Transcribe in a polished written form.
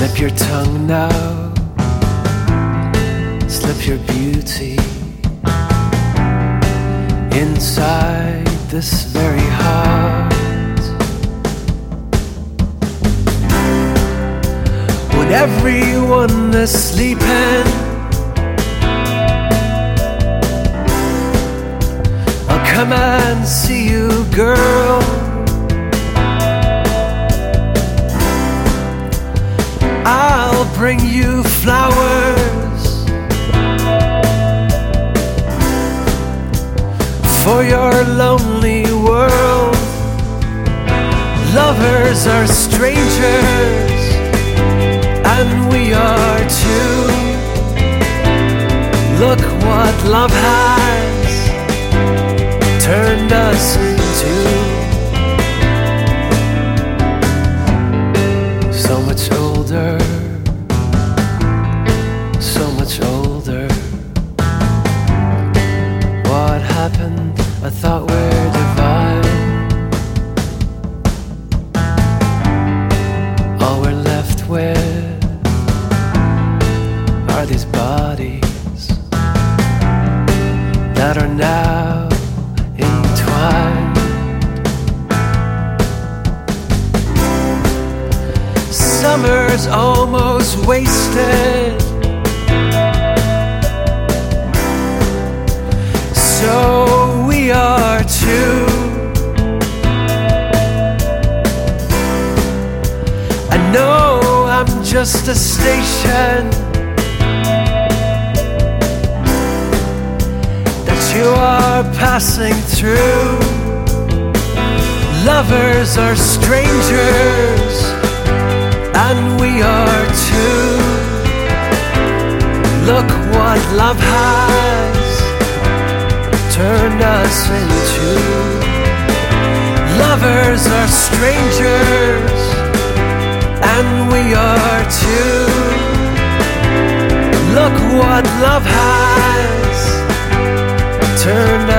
Slip your tongue now, slip your beauty inside this very heart. When everyone is sleeping, I'll come and see you, girl. I'll bring you flowers for your lonely world. Lovers are strangers, and we are too. Look what love has turned us into. So much older, so much older. What happened? I thought we're divine. All we're left with are these bodies that are now entwined. Summer's almost wasted, so we are too. I know I'm just a station that you are passing through. Lovers are strangers, and we are too. Look what love has turned us into. Lovers are strangers, and we are too. Look what love has turned